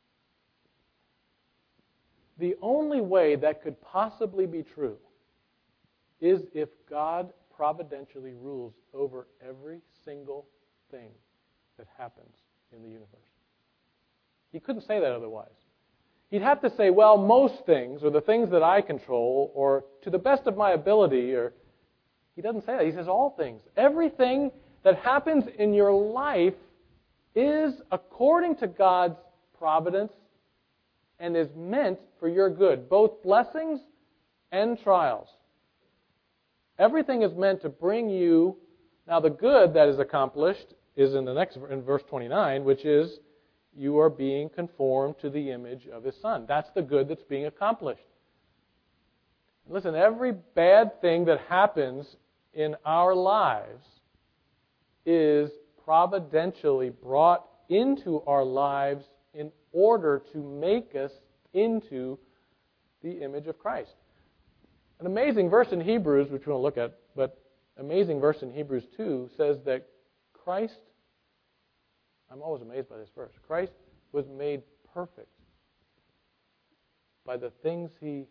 Speaker 1: The only way that could possibly be true is if God providentially rules over every single thing that happens in the universe. He couldn't say that otherwise. He'd have to say, well, most things, or the things that I control, or to the best of my ability, or he doesn't say that. He says all things. Everything that happens in your life is according to God's providence and is meant for your good, both blessings and trials. Everything is meant to bring you. Now, the good that is accomplished is in verse 29, which is you are being conformed to the image of His Son. That's the good that's being accomplished. Listen, every bad thing that happens in our lives is providentially brought into our lives in order to make us into the image of Christ. An amazing verse in Hebrews, which we won't look at, but amazing verse in Hebrews 2 says that Christ, I'm always amazed by this verse, Christ was made perfect by the things He,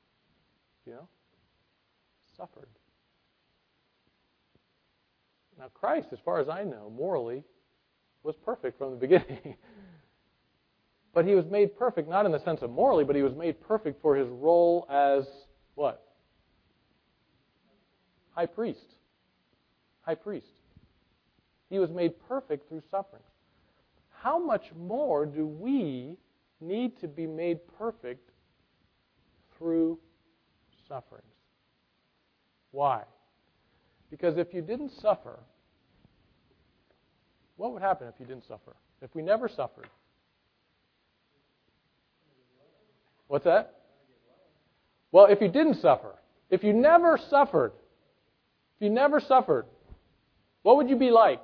Speaker 1: suffered. Now Christ, as far as I know, morally, was perfect from the beginning. But He was made perfect, not in the sense of morally, but He was made perfect for His role as what? High priest. High priest. He was made perfect through suffering. How much more do we need to be made perfect through sufferings? Why? Because if you didn't suffer, what would happen if you didn't suffer? If we never suffered? What's that? Well, if you didn't suffer, if you never suffered, what would you be like?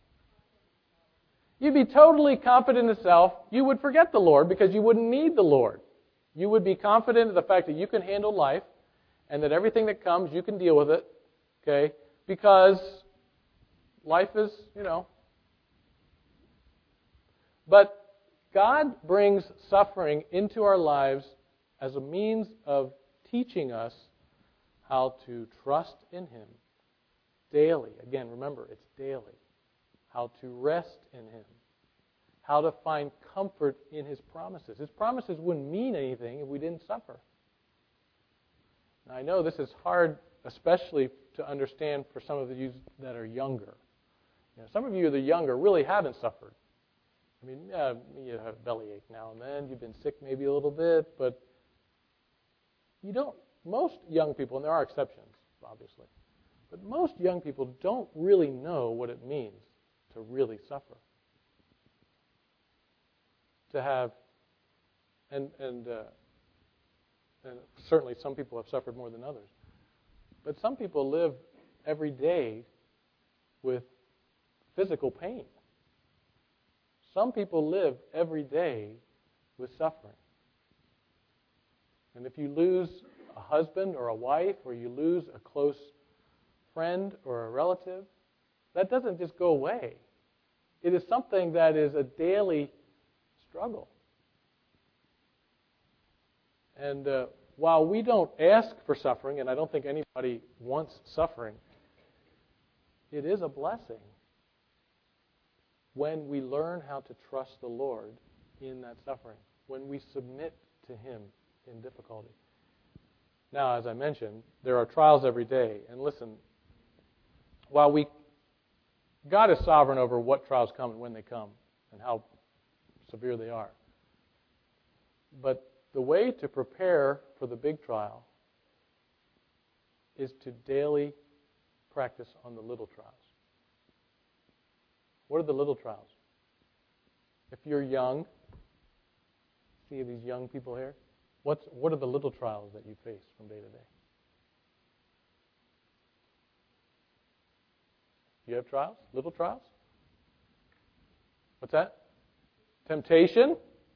Speaker 1: You'd be totally confident in self. You would forget the Lord because you wouldn't need the Lord. You would be confident in the fact that you can handle life and that everything that comes, you can deal with it. Okay? Because life is, But God brings suffering into our lives as a means of teaching us how to trust in Him daily. Again, remember, it's daily. How to rest in Him. How to find comfort in His promises. His promises wouldn't mean anything if we didn't suffer. Now, I know this is hard, especially to understand for some of you that are younger. Some of you that are younger really haven't suffered. I mean, yeah, you have a bellyache now and then. You've been sick maybe a little bit, but you don't. Most young people, and there are exceptions, obviously, but most young people don't really know what it means to really suffer. To have, and certainly some people have suffered more than others, But some people live every day with physical pain. Some people live every day with suffering. And if you lose a husband or a wife, or you lose a close friend or a relative, that doesn't just go away. It is something that is a daily struggle. And while we don't ask for suffering, and I don't think anybody wants suffering, it is a blessing when we learn how to trust the Lord in that suffering, when we submit to Him in difficulty. Now, as I mentioned, there are trials every day. And listen, while God is sovereign over what trials come and when they come and how severe they are. But the way to prepare for the big trial is to daily practice on the little trials. What are the little trials? If you're young, see these young people here? What are the little trials that you face from day to day? You have trials? Little trials? What's that? Temptation?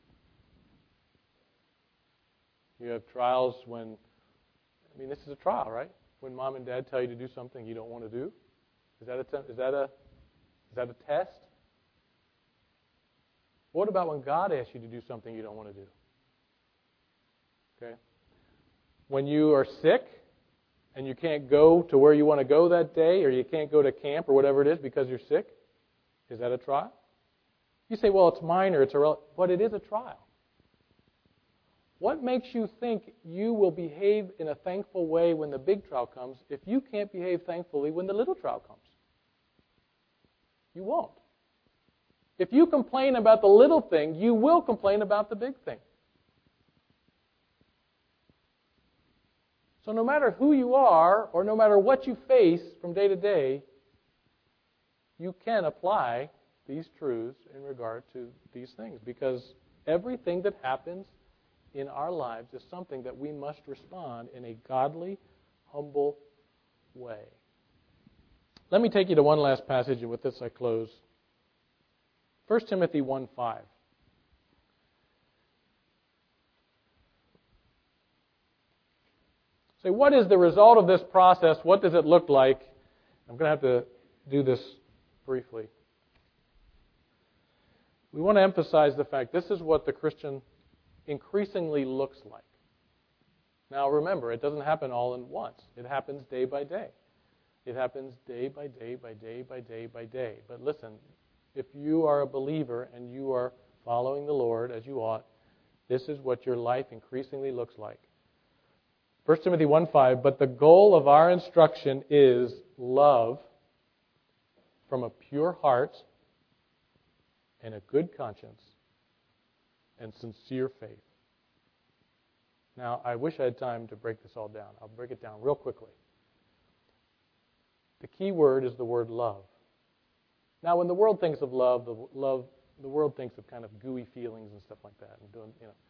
Speaker 1: You have trials when, this is a trial, right? When mom and dad tell you to do something you don't want to do. Is that a test? What about when God asks you to do something you don't want to do? Okay? When you are sick and you can't go to where you want to go that day, or you can't go to camp or whatever it is because you're sick, is that a trial? You say, well, it's minor, it's irrelevant, but it is a trial. What makes you think you will behave in a thankful way when the big trial comes if you can't behave thankfully when the little trial comes? You won't. If you complain about the little thing, you will complain about the big thing. So no matter who you are, or no matter what you face from day to day, you can apply these truths in regard to these things. Because everything that happens in our lives is something that we must respond in a godly, humble way. Let me take you to one last passage, and with this I close. 1 Timothy 1:5. So what is the result of this process? What does it look like? I'm going to have to do this briefly. We want to emphasize the fact this is what the Christian increasingly looks like. Now remember, it doesn't happen all at once. It happens day by day. It happens day by day by day by day by day. But listen, if you are a believer and you are following the Lord as you ought, this is what your life increasingly looks like. 1 Timothy 1:5, but the goal of our instruction is love from a pure heart and a good conscience and sincere faith. Now, I wish I had time to break this all down. I'll break it down real quickly. The key word is the word love. Now, when the world thinks of love, the world thinks of kind of gooey feelings and stuff like that. And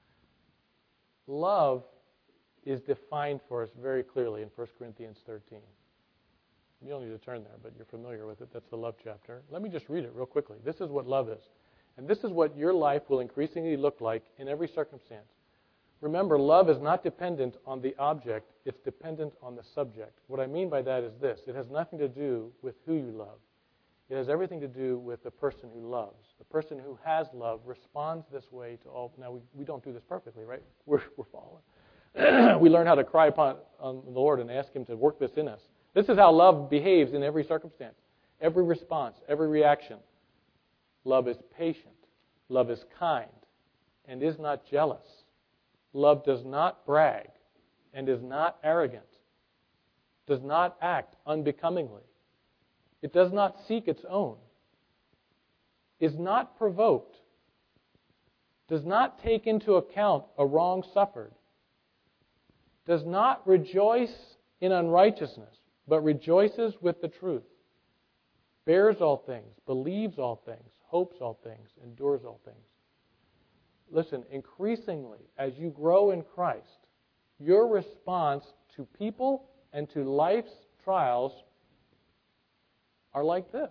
Speaker 1: love is defined for us very clearly in 1 Corinthians 13. You don't need to turn there, but you're familiar with it. That's the love chapter. Let me just read it real quickly. This is what love is. And this is what your life will increasingly look like in every circumstance. Remember, love is not dependent on the object. It's dependent on the subject. What I mean by that is this. It has nothing to do with who you love. It has everything to do with the person who loves. The person who has love responds this way to all. Now, we don't do this perfectly, right? We're fallen. We learn how to cry upon the Lord and ask Him to work this in us. This is how love behaves in every circumstance, every response, every reaction. Love is patient. Love is kind and is not jealous. Love does not brag and is not arrogant, does not act unbecomingly. It does not seek its own, is not provoked, does not take into account a wrong suffered, does not rejoice in unrighteousness, but rejoices with the truth, bears all things, believes all things, hopes all things, endures all things. Listen, increasingly, as you grow in Christ, your response to people and to life's trials are like this.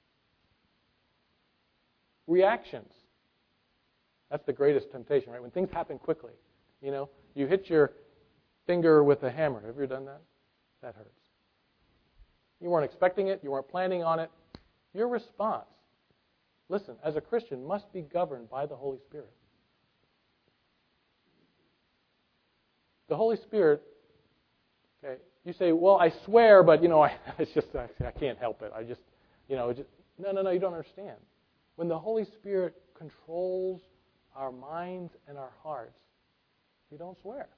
Speaker 1: Reactions. That's the greatest temptation, right? When things happen quickly. You hit your finger with a hammer. Have you ever done that? That hurts. You weren't expecting it. You weren't planning on it. Your response, listen, as a Christian, must be governed by the Holy Spirit. The Holy Spirit, okay, you say, well, I swear, but, I can't help it. No, you don't understand. When the Holy Spirit controls our minds and our hearts, we don't swear.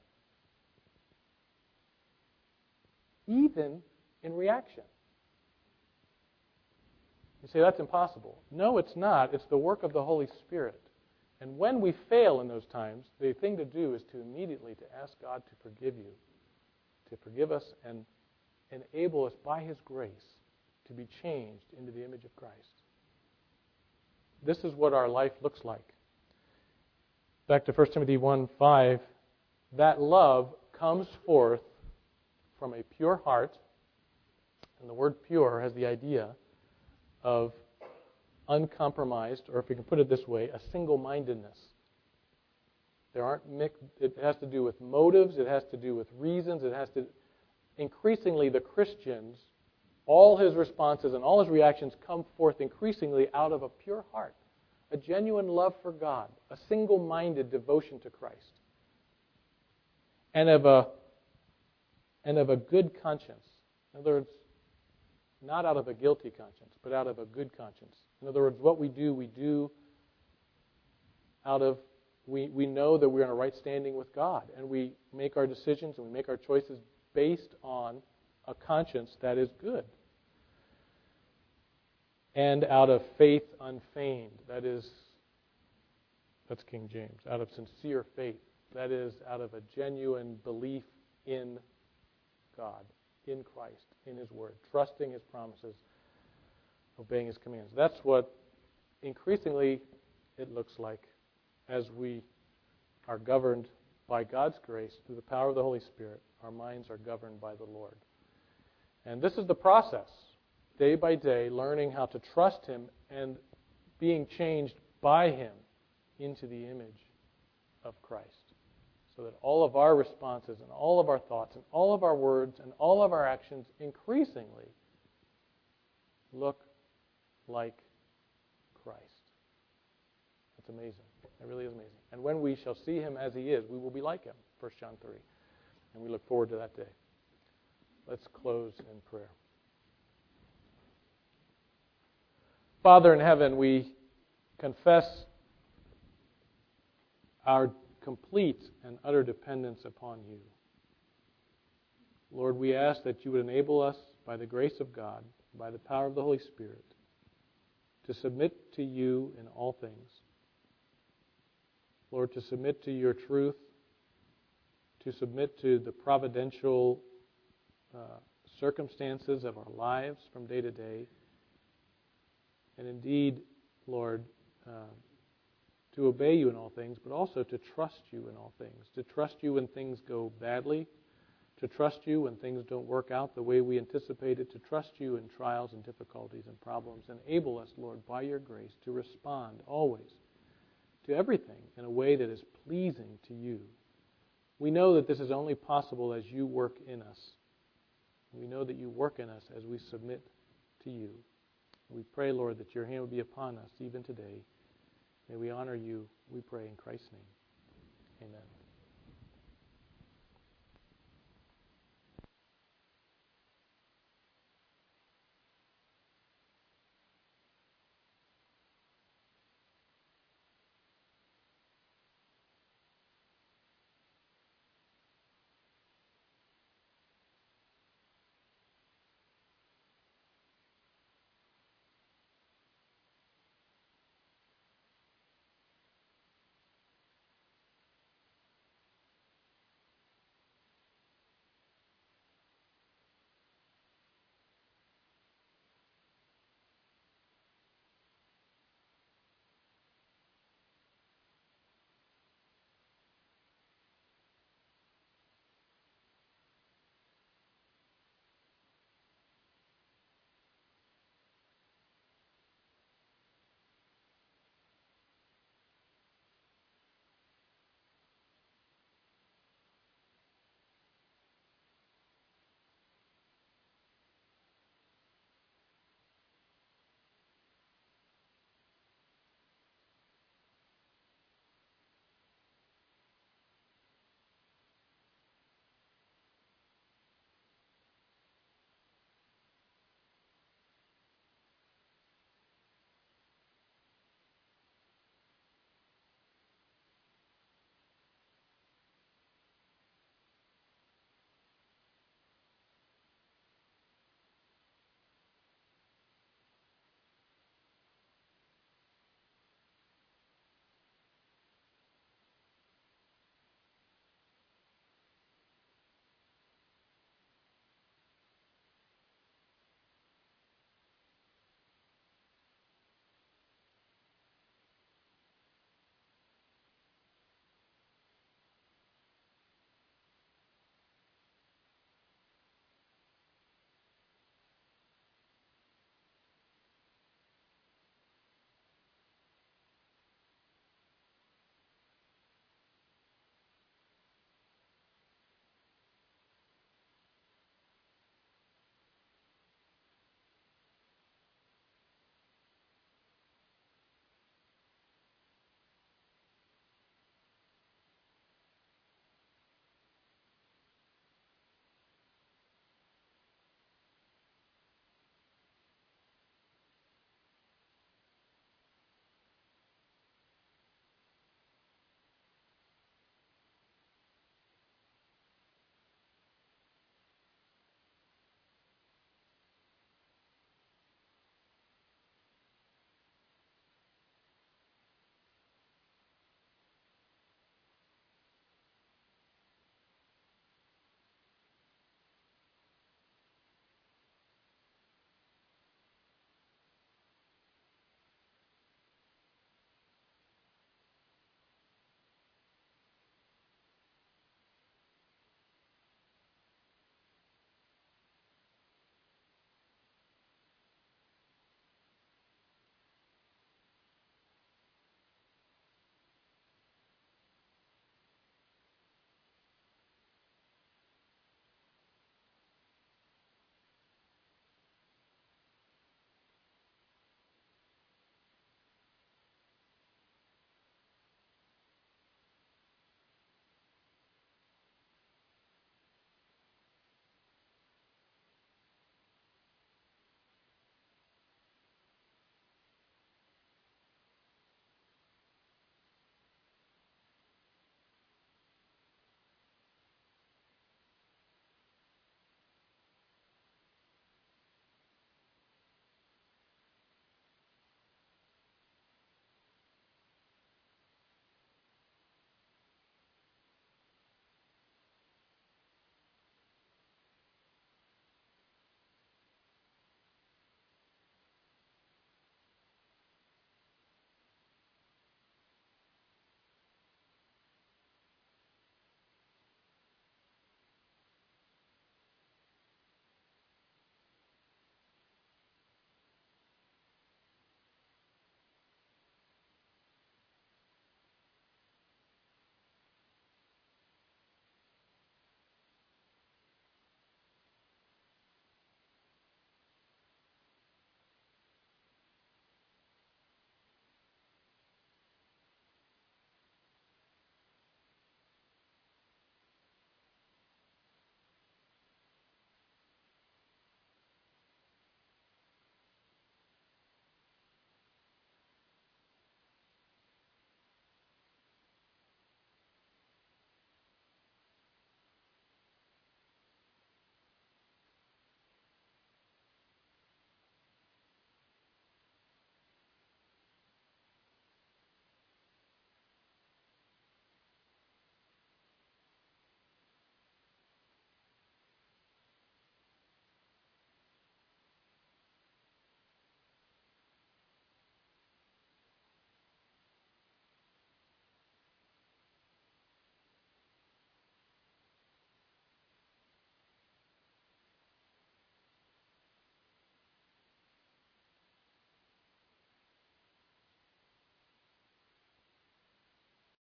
Speaker 1: Even in reaction. You say, that's impossible. No, it's not. It's the work of the Holy Spirit. And when we fail in those times, the thing to do is to immediately to ask God to forgive you, to forgive us and enable us by His grace to be changed into the image of Christ. This is what our life looks like. Back to 1 Timothy 1:5, that love comes forth from a pure heart, and the word pure has the idea of uncompromised, or if we can put it this way, a single-mindedness. It has to do with motives, it has to do with reasons, increasingly the Christians, all his responses and all his reactions come forth increasingly out of a pure heart, a genuine love for God, a single-minded devotion to Christ, and of a good conscience. In other words, not out of a guilty conscience, but out of a good conscience. In other words, what we do out of, we know that we're in a right standing with God, and we make our decisions and we make our choices based on a conscience that is good. And out of faith unfeigned, that's King James, out of sincere faith, that is out of a genuine belief in God, in Christ, in His Word, trusting His promises, obeying His commands. That's what increasingly it looks like as we are governed by God's grace through the power of the Holy Spirit. Our minds are governed by the Lord. And this is the process, day by day, learning how to trust Him and being changed by Him into the image of Christ. So that all of our responses and all of our thoughts and all of our words and all of our actions increasingly look like Christ. That's amazing. It really is amazing. And when we shall see Him as He is, we will be like Him, 1 John 3. And we look forward to that day. Let's close in prayer. Father in heaven, we confess our complete and utter dependence upon You. Lord, we ask that You would enable us by the grace of God, by the power of the Holy Spirit, to submit to You in all things. Lord, to submit to Your truth, to submit to the providential circumstances of our lives from day to day, and indeed, Lord, to obey You in all things, but also to trust You in all things, to trust You when things go badly, to trust You when things don't work out the way we anticipated, to trust You in trials and difficulties and problems. Enable us, Lord, by Your grace, to respond always to everything in a way that is pleasing to You. We know that this is only possible as You work in us. We know that You work in us as we submit to You. We pray, Lord, that Your hand would be upon us even today. May we honor You, we pray in Christ's name. Amen.